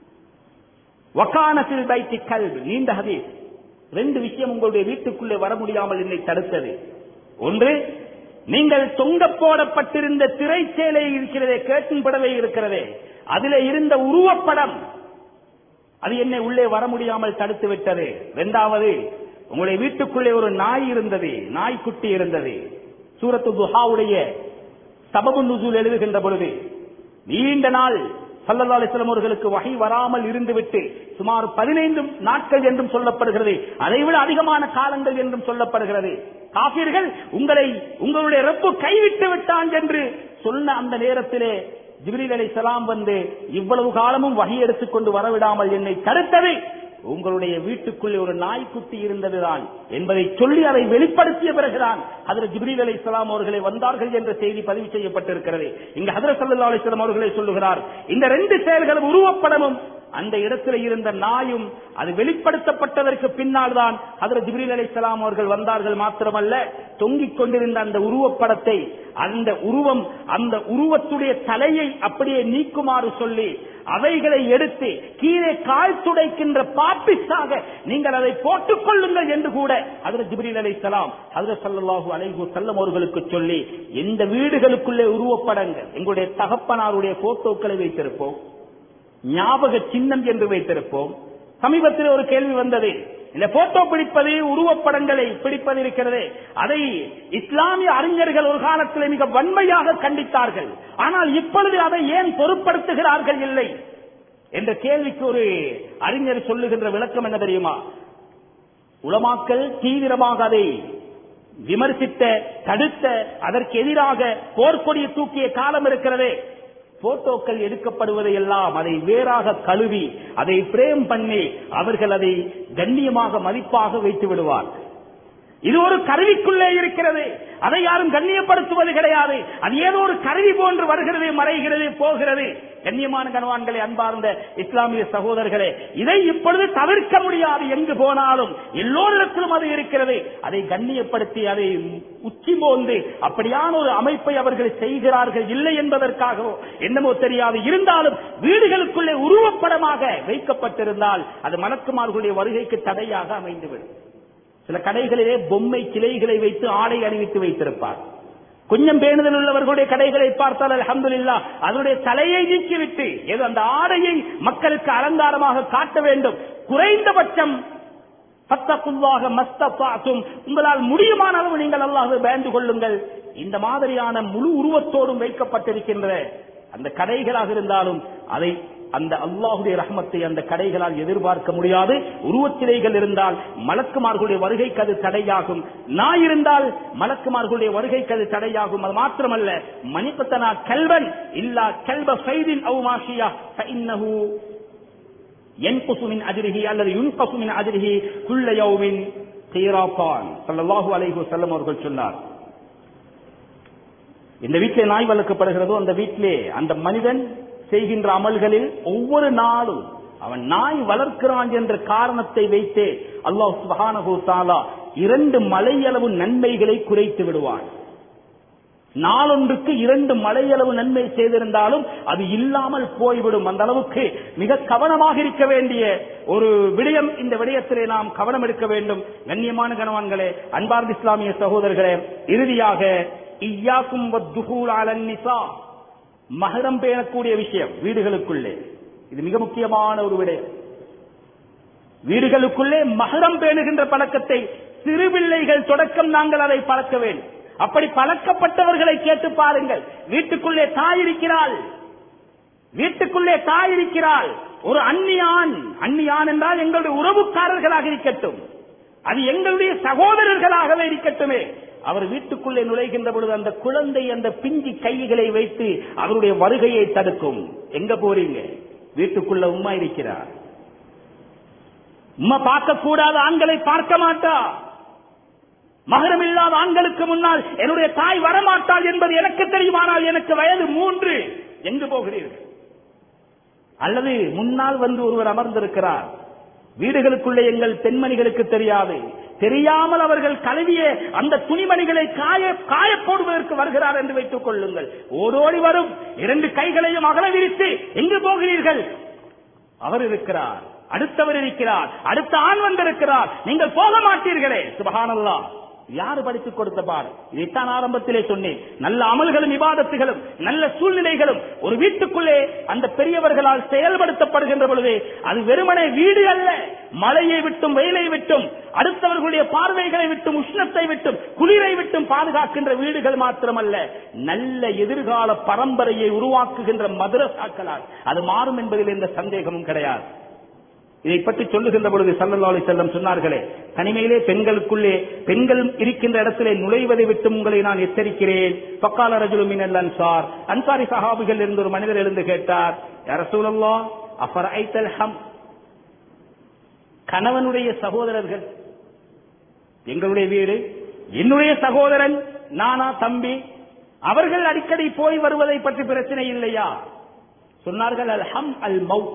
வகான ஃபில் பைத்தி கல்ப். நீண்ட ஹதீஸ். ரெண்டு விஷயம் உங்களுடைய வீட்டுக்குள்ளே வர முடியாமல் என்னை தடுத்தது. ஒன்று, நீங்கள் தொங்க போடப்பட்டிருந்த திரைச்சேலை இருக்கிறதே, கேட்டும் படவே இருக்கிறதே, அதிலே இருந்த உருவப்படம், அது என்னை உள்ளே வர முடியாமல் தடுத்து விட்டது. இரண்டாவது, உங்களுடைய வீட்டுக்குள்ளே ஒரு நாய் இருந்தது, நாய்க்குட்டி இருந்தது. சூரத்து துஹாவுடைய சபபு நுசூல் எழுதுகின்ற பொழுது நீண்ட நாள் ஸல்லல்லாஹு அலைஹி வஸல்லம் அவர்களுக்கு வஹி வராமல் இருந்துவிட்டு சுமார் பதினைந்து நாட்கள் என்றும் சொல்லப்படுகிறது, அதைவிட அதிகமான காலங்கள் என்றும் சொல்லப்படுகிறது. காஃபிர்கள் உங்களை உங்களுடைய ரப்பு கைவிட்டு விட்டான் என்று சொன்ன அந்த நேரத்திலே ஜிப்ரீல் அலைஹிஸ்ஸலாம் வந்து இவ்வளவு காலமும் வஹி எடுத்துக்கொண்டு வரவிடாமல் என்னை தடுத்தது உங்களுடைய வீட்டுக்குள்ளே ஒரு நாய்க்குட்டி இருந்ததுதான் என்பதை சொல்லி அதை வெளிப்படுத்திய பிறகுதான் ஹஜ்ரத் ஜிப்ரீல் அலைஹிஸ்ஸலாம் அவர்களே வந்தார்கள் என்ற செய்தி பதிவு செய்யப்பட்டிருக்கிறது. இங்கு ஹஜ்ரத் ஸல்லல்லாஹு அலைஹி வஸல்லம் அவர்களே சொல்லுகிறார், இந்த ரெண்டு செயல்களும், உருவப்படமும் அந்த இடத்தில் இருந்த நாயும், அது வெளிப்படுத்தப்பட்டதற்கு பின்னால் தான் ஹஜ்ரத் ஜிப்ரீல் அலைஹிஸ்ஸலாம் அவர்கள் வந்தார்கள். மாத்திரமல்ல, தொங்கிக் கொண்டிருந்த அந்த உருவப்படத்தை, அந்த உருவம், அந்த உருவத்துடைய தலையை அப்படியே நீக்குமாறு சொல்லி அவைகளை எடுத்து கீழே கால் துடைக்கின்ற பாப்பிஸாக நீங்கள் அதை போட்டுக் கொள்ளுங்கள் என்று கூட ஹஜ்ரத் ஜிப்ரீல் அலைஹிஸ்ஸலாம் ஹஜ்ரத் ஸல்லல்லாஹு அலைஹி வஸல்லம் அவர்களுக்கு சொல்லி, எந்த வீடுகளுக்குள்ளே உருவப்படங்கள், எங்களுடைய தகப்பனாருடைய போட்டோக்களை வைத்திருப்போம், ஞாபக சின்னம் என்று வைத்திருப்போம். சமீபத்தில் ஒரு கேள்வி வந்தது, இந்த போட்டோ பிடிப்பது, உருவப்படங்களை பிடிப்பது இருக்கிறது, அதை இஸ்லாமிய அறிஞர்கள் ஒரு காலத்தில் மிக வன்மையாக கண்டித்தார்கள். ஆனால் இப்பொழுது அதை ஏன் பொருட்படுத்துகிறார்கள் இல்லை என்ற கேள்விக்கு ஒரு அறிஞர் சொல்லுகின்ற விளக்கம் என்ன தெரியுமா? உலமாக்கள் தீவிரமாக அதை விமர்சித்த, தடுத்த, அதற்கு எதிராக போர்க்கொடியை தூக்கிய காலம் இருக்கிறதே. போட்டோக்கள் எடுக்கப்படுவதை எல்லாம் அதை வேறாக கழுவி அதை பிரேம் பண்ணி அவர்கள் அதை கண்ணியமாக மதிப்பாக வைத்து விடுவார். இது ஒரு கருவிக்குள்ளே இருக்கிறது, அதை யாரும் கண்ணியப்படுத்துவது கிடையாது. அது ஏதோ ஒரு கருவி போன்று வருகிறது, மறைகிறது, போகிறது. கண்ணியமான கணவான்களே, அன்பார்ந்த இஸ்லாமிய சகோதரர்களே, இதை இப்பொழுது தவிர்க்க முடியாது. எங்கு போனாலும் எல்லோரிடத்திலும் அது இருக்கிறது. அதை கண்ணியப்படுத்தி அதை உச்சி போந்து அப்படியான ஒரு அமைப்பை அவர்கள் செய்கிறார்கள். இல்லை என்பதற்காகவோ என்னமோ தெரியாது. இருந்தாலும் வீடுகளுக்குள்ளே உருவப்படமாக வைக்கப்பட்டிருந்தால் அது மலக்குமார்களுடைய வருகைக்கு தடையாக அமைந்துவிடும். சில கடைகளிலே பொம்மை சிலைகளை வைத்து ஆடை அணிவித்து வைத்திருப்பார். கொஞ்சம் பேணுதல் உள்ளவர்களுடைய கடைகளை பார்த்தால் அல்ஹம்துலில்லாஹ் அதனுடைய தலையை நீக்கிவிட்டு ஏதோ அந்த ஆடையை மக்களுக்கு அலங்காரமாக காட்ட வேண்டும். குறைந்தபட்சம் ஃபத்தகுல்லாஹ மஸ்தஃபாதும், உங்களால் முடியுமான அளவு நீங்கள் அல்லாஹ்வை பயந்து கொள்ளுங்கள். இந்த மாதிரியான முழு உருவத்தோடும் வைக்கப்பட்டிருக்கின்ற அந்த கடைகளாக இருந்தாலும் அதை அந்த அல்லாஹுடைய ரஹ்மத்தை அந்த கடைகளால் எதிர்பார்க்க முடியாது. உருவச்சிலைகள் இருந்தால் மலக்குமார்களுடைய வருகைக்கு அது தடையாகும். நாய் இருந்தால் மலக்குமார்களுடைய வருகைக்கு அது தடையாகும். அது மாத்திரமல்ல, மணிபத்தனா கல்வன் இல்லா கல்ப ஃபைதின் அவ் மாஷியா ஃபஇன்னஹு யன்குசு மின் அஜ்ரிஹி அல்லது யுன்கசு மின் அஜ்ரிஹி குல்ல யௌமின் கீராத்தான். ஸல்லல்லாஹு அலைஹி வஸல்லம் அவர்கள் சொன்னார், இந்த வீட்டிலே நாய் வளர்க்கப்படுகிறதோ அந்த வீட்டிலே அந்த மனிதன் செய்கின்ற அமல்களில் ஒவ்வொரு நாளும் அவன் நாய் வளர்க்கிறான் என்ற காரணத்தை வைத்தே அல்லாஹ் சுப்ஹானஹு வ தஆலா இரண்டு மலையளவு நன்மைகளை குறைத்து விடுவான். நாளொன்றுக்கு இரண்டு மலையளவு நன்மை செய்திருந்தாலும் அது இல்லாமல் போய்விடும். அந்த அளவுக்கு மிக கவனமாக இருக்க வேண்டிய ஒரு விடயம். இந்த விடயத்திலே நாம் கவனம் எடுக்க வேண்டும். கண்ணியமான கணவான்களே, அன்பார்ந்த இஸ்லாமிய சகோதரர்களே, இறுதியாக இய்யாக்கும் வத்துஹூல் அலன் நிசா, மஹரம் பேணக்கூடிய விஷயம் வீடுகளுக்குள்ளே. இது மிக முக்கியமான ஒரு விடயம். வீடுகளுக்குள்ளே மஹரம் பேணுகின்ற பழக்கத்தை சிறு பிள்ளைகள் தொடக்கம் நாங்கள் அதை பழக்க வேண்டும். அப்படி பழக்கப்பட்டவர்களை கேட்டு பாருங்கள். வீட்டுக்குள்ளே தாய் இருக்கிறாள், வீட்டுக்குள்ளே தாய் இருக்கிறாள், ஒரு அந்நியான், அந்நியான் என்றால் எங்களுடைய உறவுக்காரர்களாக இருக்கட்டும், அது எங்களுடைய சகோதரர்களாகவே இருக்கட்டுமே, அவர் வீட்டுக்குள்ளே நுழைகின்ற பொழுது அந்த குழந்தை அந்த பிஞ்சி கைகளை வைத்து அவருடைய வருகையை தடுக்கும். எங்க போறீங்க? வீட்டுக்குள்ள உம்மா இருக்கிறார். உம்மா பார்க்க கூடாத ஆண்களை பார்க்க மாட்டா. மகரம் இல்லாத ஆண்களுக்கு முன்னால் என்னுடைய தாய் வரமாட்டாள் என்பது எனக்கு தெரியுமானால் எனக்கு வயது மூன்று. எங்கு போகிறீர்கள்? அல்லது முன்னால் வந்து ஒருவர் அமர்ந்திருக்கிறார், வீடுகளுக்குள்ளே எங்கள் பெண்மணிகளுக்கு தெரியாது, தெரியாமல் அவர்கள் கழுவிய அந்த துணிமணிகளை காய காய போடுவதற்கு வருகிறார் என்று வைத்துக் கொள்ளுங்கள். ஓடோடி வரும், இரண்டு கைகளையும் அகல விரித்து எங்கு போகிறீர்கள்? அவர் இருக்கிறார், அடுத்தவர் இருக்கிறார், அடுத்த ஆண் வந்திருக்கிறார், நீங்கள் போக மாட்டீர்களே. சுப்ஹானல்லாஹ். யாரு படித்துக் கொடுத்த பாடு? இதைத்தான் ஆரம்பத்திலே சொன்னேன். நல்ல அமல்களும் இபாதத்துகளும் நல்ல சூழ்நிலைகளும் ஒரு வீட்டுக்குள்ளே அந்த பெரியவர்களால் செயல்படுத்தப்படுகின்ற பொழுது அது வெறுமனே வீடு அல்ல, மழையை விட்டும் வெயிலை விட்டும் அடுத்தவர்களுடைய பார்வைகளை விட்டும் உஷ்ணத்தை விட்டும் குளிரை விட்டும் பாதுகாக்கின்ற வீடுகள் மாத்திரமல்ல, நல்ல எதிர்கால பரம்பரையை உருவாக்குகின்ற மதரசாக்களால் அது மாறும் என்பதில் எந்த சந்தேகமும் கிடையாது. இதை பற்றி சொல்லுகின்ற பொழுது ஸல்லல்லாஹு அலைஹி வஸல்லம் சொன்னார்களே, தனிமையிலே பெண்களுக்குள்ளே பெண்கள் இருக்கின்ற இடத்திலே நுழைவதை விட்டு உங்களை நான் எச்சரிக்கிறேன். ஃபக்கால ரஜுலுன் மினல் அன்சார், அன்சாரி சஹாபிகள் இருந்து ஒரு மனிதர் எழுந்து கேட்டார், யா ரசூலல்லாஹ் அஃபரைத்தல் ஹம், கணவனுடைய சகோதரர்கள், எங்களுடைய வீடு, என்னுடைய சகோதரன், நானா தம்பி, அவர்கள் அடிக்கடி போய் வருவதை பற்றி பிரச்சனை இல்லையா? சொன்னார்கள், அல் ஹம் அல் மவுத்,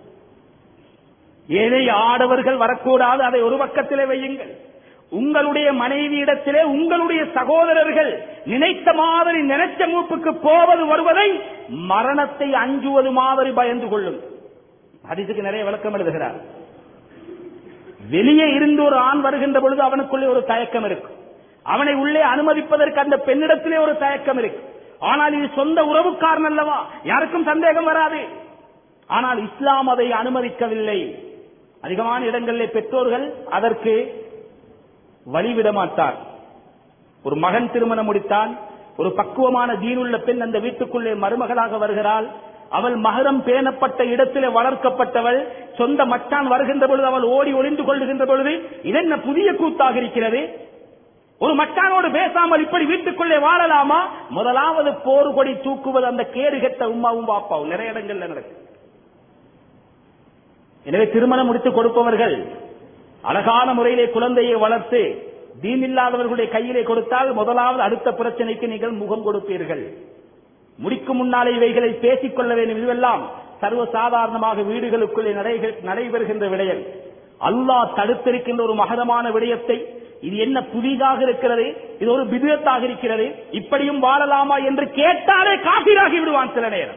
ஏழை ஆடவர்கள் வரக்கூடாது, அதை ஒரு பக்கத்திலே வையுங்கள். உங்களுடைய மனைவியிடத்திலே உங்களுடைய சகோதரர்கள் நினைத்த மாதிரி நினைச்ச மூப்புக்கு போவது வருவதை மரணத்தை அஞ்சுவது மாதிரி பயந்து கொள்ளும். ஹதீஸுக்கு நிறைய விளக்கம் எழுதுகிறார். வெளியே இருந்து ஒரு ஆண் வருகின்ற பொழுது அவனுக்குள்ளே ஒரு தயக்கம் இருக்கும், அவனை உள்ளே அனுமதிப்பதற்கு அந்த பெண்ணிடத்திலே ஒரு தயக்கம் இருக்கும். ஆனால் இது சொந்த உறவுக்காரன் அல்லவா, யாருக்கும் சந்தேகம் வராது. ஆனால் இஸ்லாம் அதை அனுமதிக்கவில்லை. அதிகமான இடங்களில் பெற்றோர்கள் அதற்கு வழிவிட மாட்டார். ஒரு மகன் திருமணம் முடித்தான், ஒரு பக்குவமான தீனுள்ள பெண் அந்த வீட்டுக்குள்ளே மருமகளாக வருகிறாள். அவள் மகரம் பேணப்பட்ட இடத்திலே வளர்க்கப்பட்டவள். சொந்த மச்சான் வருகின்ற பொழுது அவள் ஓடி ஒளிந்து கொள்ளுகின்ற பொழுது இதென்ன புதிய கூத்தாக இருக்கிறது? ஒரு மச்சானோடு பேசாமல் இப்படி வீட்டுக்குள்ளே வாழலாமா? முதலாவது போர் கொடி தூக்குவது அந்த கேடு கெட்ட உம்மாவும் பாப்பாவும் நிறைய இடங்கள்ல நடக்கும். எனவே திருமணம் முடித்துக் கொடுப்பவர்கள் அழகான முறையிலே குழந்தையை வளர்த்து தீன் இல்லாதவர்களுடைய கையிலே கொடுத்தால் முதலாவது அடுத்த பிரச்சனைக்கு நீங்கள் முகம் கொடுப்பீர்கள். முடிக்கும் முன்னாலே இவைகளை பேசிக் கொள்ள வேண்டும். இதுவெல்லாம் சர்வசாதாரணமாக வீடுகளுக்குள்ளே நடைபெறுகின்ற விடயம். அல்லாஹ் தடுத்திருக்கின்ற ஒரு மகதமான விடயத்தை, இது என்ன புதிதாக இருக்கிறது, இது ஒரு பித்அத்தாக இருக்கிறது, இப்படியும் வாழலாமா என்று கேட்டாலே காபிராகி விடுவான் சில நேரம்.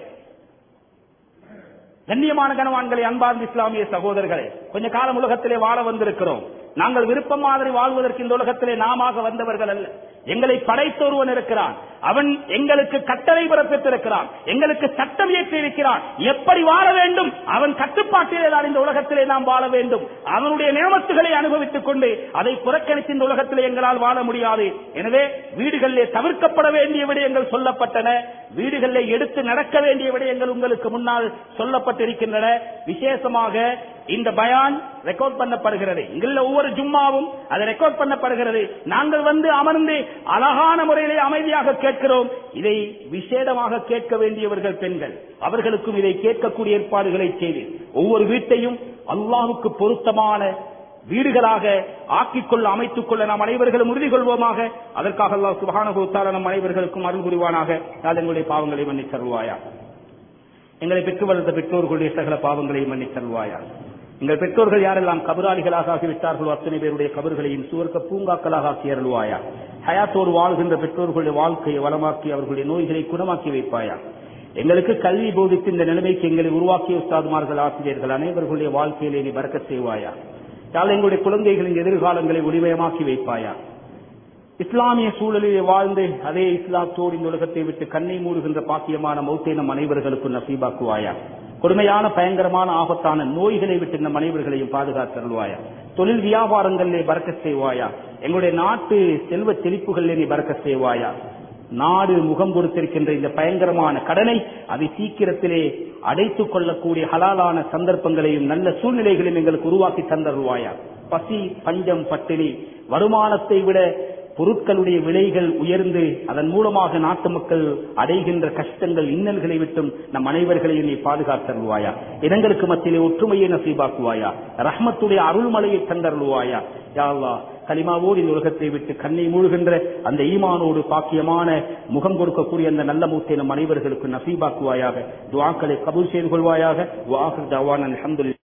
கண்ணியமான கணவான்களை, அன்பார்ந்த இஸ்லாமிய சகோதரர்களே, கொஞ்ச காலம் உலகத்திலே வாழ வந்திருக்கிறோம். நாங்கள் விருப்பம் மாதிரி வாழ்வதற்கு இந்த உலகத்திலே நாம வந்தவர்கள் அல்ல. எங்களை படைத்தொருவன் இருக்கிறான், அவன் எங்களுக்கு கட்டளை பிறப்பித்திருக்கிறான், எங்களுக்கு சட்டம் இயற்றி இருக்கிறான். எப்படி வாழ வேண்டும் அவன் கட்டுப்பாட்டிலே தான் இந்த உலகத்திலே நாம் வாழ வேண்டும். அவனுடைய நியமத்துகளை அனுபவித்துக் கொண்டு அதை புறக்கணித்து இந்த உலகத்திலே எங்களால் வாழ முடியாது. எனவே வீடுகளிலே தவிர்க்கப்பட வேண்டிய விடயங்கள் சொல்லப்பட்டன, வீடுகளிலே எடுத்து நடக்க வேண்டிய விடயங்கள் உங்களுக்கு முன்னால் சொல்லப்பட்டிருக்கின்றன. விசேஷமாக இந்த பயான் ரெக்கார்ட் பண்ணப்படுகிறது. இங்குள்ள ஒவ்வொரு ஜும்மாவும் அது ரெக்கார்ட் பண்ணப்படுகிறது. நாங்கள் வந்து அமர்ந்து அழகான முறையிலே அமைதியாக கேட்கிறோம். இதை விசேடமாக கேட்க வேண்டியவர்கள் பெண்கள், அவர்களுக்கும் இதை கேட்கக்கூடிய ஏற்பாடுகளை செய்து ஒவ்வொரு வீட்டையும் அல்லாஹ்வுக்கு பொருத்தமான வீடுகளாக ஆக்கிக்கொள்ள அமைத்துக் கொள்ள நாம் அனைவர்களும் உறுதி கொள்வோமாக. அதற்காக அல்லாஹ் சுப்ஹானஹு வ தஆலா நம் அனைவர்களுக்கும் அருள் புரிவானாக. எங்களுடைய பாவங்களை மன்னித் தருவாயா, எங்களை பெற்று வளர்ந்த பெற்றோர்களுடைய சகல பாவங்களை மன்னித் தருவாயா. எங்கள் பெற்றோர்கள் யாரெல்லாம் கபராளிகளாக ஆகிவிட்டார்களோ அத்தனை பேருடைய கபர்களையும் சுவர்க்க பூங்காக்களாக ஆக்கி அருள்வாயா. ஹயாத்தோடு வாழ்கின்ற பெற்றோர்களுடைய வாழ்க்கையை வளமாக்கி அவர்களுடைய நோய்களை குணமாக்கி வைப்பாயா. எங்களுக்கு கல்வி போதித்து இந்த நிலைமைக்கு எங்களை உருவாக்கிய உஸ்தாதுமார்கள், ஆசிரியர்கள் அனைவர்களுடைய வாழ்க்கையிலே நீ பரக்கத் செய்வாயா. எங்களுடைய குழந்தைகளின் எதிர்காலங்களை ஒளிமயமாக்கி வைப்பாயா. இஸ்லாமிய சூழலிலே வாழ்ந்து அதே இஸ்லாத்தோடு இந்த உலகத்தை விட்டு கண்ணை மூடுகின்ற பாக்கியமான மௌத்தை நம் அனைவர்களுக்கும் நசீபாக்குவாயா. கொடுமையான பயங்கரமான ஆபத்தான நோய்களை விட்டு நம் அனைவர்களையும் பாதுகாத்தருள்வாயா. தொழில் வியாபாரங்களிலே பரக்கத் செய்வாயா. எங்களுடைய நாட்டு செல்வ செழிப்புகளிலே நீ பரக்கத் செய்வாயா. நாடு முகம் கொடுத்திருக்கின்ற இந்த பயங்கரமான கடனை அதை சீக்கிரத்திலே அடைத்துக் கொள்ளக்கூடிய ஹலாலான சந்தர்ப்பங்களையும் நல்ல சூழ்நிலைகளையும் எங்களுக்கு உருவாக்கி தந்தருள்வாயா. பசி, பஞ்சம், பட்டினி, வருமானத்தை விட பொருட்களுடைய விலைகள் உயர்ந்து அதன் மூலமாக நாட்டு மக்கள் அடைகின்ற கஷ்டங்கள், இன்னல்களை விட்டும் நம் அனைவர்களையும் நீ பாதுகாத்தருள்வாயா. இடங்களுக்கு மத்தியிலே ஒற்றுமையை நசீபாக்குவாயா. ரஹ்மத்துடைய அருள்மலையை தந்தருள்வாயா. யா அல்லாஹ், கலிமாவோடு இந்த உலகத்தை விட்டு கண்ணை மூழ்கின்ற அந்த ஈமானோடு பாக்கியமான முகம் கொடுக்கக்கூடிய அந்த நல்ல மூத்தை நம் அனைவர்களுக்கு நசீபாக்குவாயாக. துஆக்களை கபூல் செய்து கொள்வாயாக. வஆகிரு தஅவானா அல்ஹம்துலில்லாஹ்.